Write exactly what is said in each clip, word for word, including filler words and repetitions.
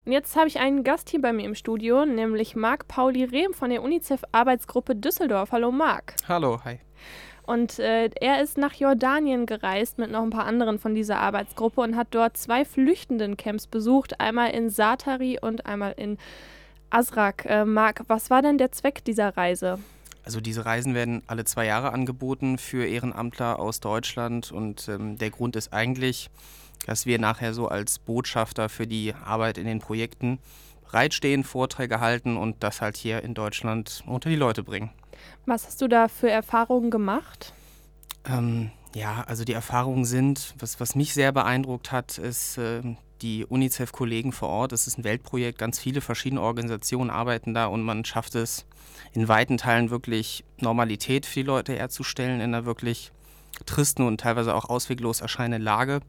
Und jetzt habe ich einen Gast hier bei mir im Studio, nämlich Marc-Pauli Rehm von der UNICEF-Arbeitsgruppe Düsseldorf. Hallo Marc. Hallo, hi. Und äh, er ist nach Jordanien gereist mit noch ein paar anderen von dieser Arbeitsgruppe und hat dort zwei Flüchtenencamps besucht, einmal in Zaatari und einmal in Azraq. Äh, Marc, was war denn der Zweck dieser Reise? Also diese Reisen werden alle zwei Jahre angeboten für Ehrenamtler aus Deutschland und ähm, der Grund ist eigentlich, dass wir nachher so als Botschafter für die Arbeit in den Projekten bereitstehen, Vorträge halten und das halt hier in Deutschland unter die Leute bringen. Was hast du da für Erfahrungen gemacht? Ähm, ja, also die Erfahrungen sind, was, was mich sehr beeindruckt hat, ist äh, die UNICEF-Kollegen vor Ort. Es ist ein Weltprojekt, ganz viele verschiedene Organisationen arbeiten da und man schafft es in weiten Teilen wirklich Normalität für die Leute herzustellen in einer wirklich tristen und teilweise auch ausweglos erscheinenden Lage.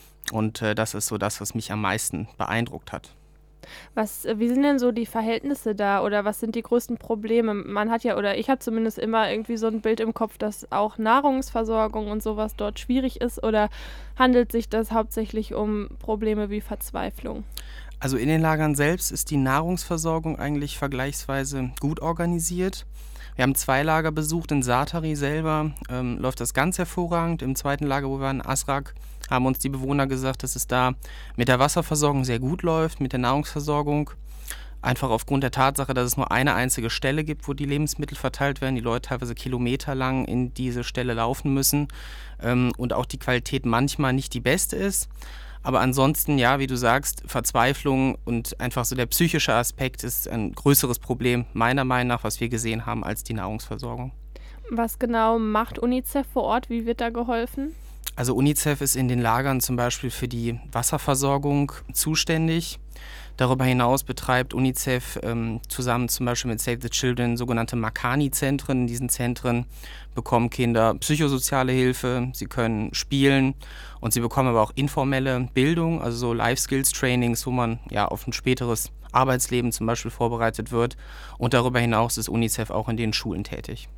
Und äh, das ist so das, was mich am meisten beeindruckt hat. Was, äh, wie sind denn so die Verhältnisse da oder was sind die größten Probleme? Man hat ja, oder ich habe zumindest immer irgendwie so ein Bild im Kopf, dass auch Nahrungsversorgung und sowas dort schwierig ist, oder handelt sich das hauptsächlich um Probleme wie Verzweiflung? Also in den Lagern selbst ist die Nahrungsversorgung eigentlich vergleichsweise gut organisiert. Wir haben zwei Lager besucht, in Zaatari selber ähm, läuft das ganz hervorragend. Im zweiten Lager, wo wir waren, in Azraq, haben uns die Bewohner gesagt, dass es da mit der Wasserversorgung sehr gut läuft, mit der Nahrungsversorgung. Einfach aufgrund der Tatsache, dass es nur eine einzige Stelle gibt, wo die Lebensmittel verteilt werden. Die Leute teilweise kilometerlang in diese Stelle laufen müssen ähm, und auch die Qualität manchmal nicht die beste ist. Aber ansonsten, ja, wie du sagst, Verzweiflung und einfach so der psychische Aspekt ist ein größeres Problem, meiner Meinung nach, was wir gesehen haben, als die Nahrungsversorgung. Was genau macht UNICEF vor Ort? Wie wird da geholfen? Also UNICEF ist in den Lagern zum Beispiel für die Wasserversorgung zuständig. Darüber hinaus betreibt UNICEF ähm, zusammen zum Beispiel mit Save the Children sogenannte Makani-Zentren. In diesen Zentren bekommen Kinder psychosoziale Hilfe, sie können spielen und sie bekommen aber auch informelle Bildung, also so Life-Skills-Trainings, wo man ja auf ein späteres Arbeitsleben zum Beispiel vorbereitet wird. Und darüber hinaus ist UNICEF auch in den Schulen tätig.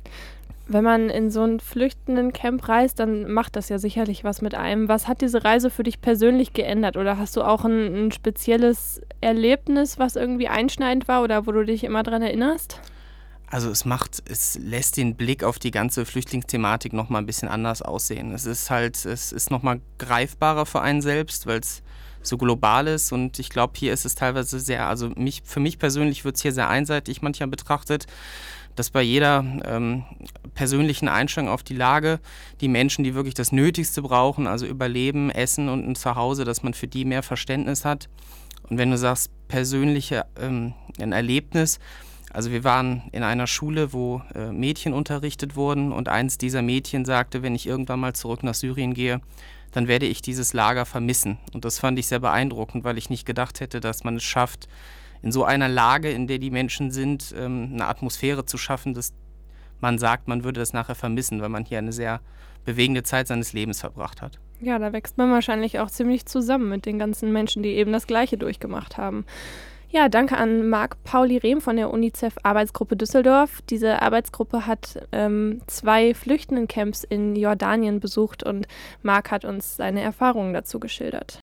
Wenn man in so ein Flüchtenencamp reist, dann macht das ja sicherlich was mit einem. Was hat diese Reise für dich persönlich geändert? Oder hast du auch ein, ein spezielles Erlebnis, was irgendwie einschneidend war oder wo du dich immer dran erinnerst? Also es macht, es lässt den Blick auf die ganze Flüchtlingsthematik nochmal ein bisschen anders aussehen. Es ist halt, es ist nochmal greifbarer für einen selbst, weil es so global ist und ich glaube, hier ist es teilweise sehr, also mich, für mich persönlich wird es hier sehr einseitig manchmal betrachtet, dass bei jeder ähm, persönlichen Einstellung auf die Lage die Menschen, die wirklich das Nötigste brauchen, also Überleben, Essen und ein Zuhause, dass man für die mehr Verständnis hat. Und wenn du sagst, persönliche ähm, ein Erlebnis, also wir waren in einer Schule, wo äh, Mädchen unterrichtet wurden und eins dieser Mädchen sagte, wenn ich irgendwann mal zurück nach Syrien gehe, dann werde ich dieses Lager vermissen. Und das fand ich sehr beeindruckend, weil ich nicht gedacht hätte, dass man es schafft, in so einer Lage, in der die Menschen sind, ähm, eine Atmosphäre zu schaffen, dass man sagt, man würde das nachher vermissen, weil man hier eine sehr bewegende Zeit seines Lebens verbracht hat. Ja, da wächst man wahrscheinlich auch ziemlich zusammen mit den ganzen Menschen, die eben das Gleiche durchgemacht haben. Ja, danke an Marc-Pauli Rehm von der UNICEF-Arbeitsgruppe Düsseldorf. Diese Arbeitsgruppe hat ähm, zwei Flüchtenencamps in Jordanien besucht und Marc hat uns seine Erfahrungen dazu geschildert.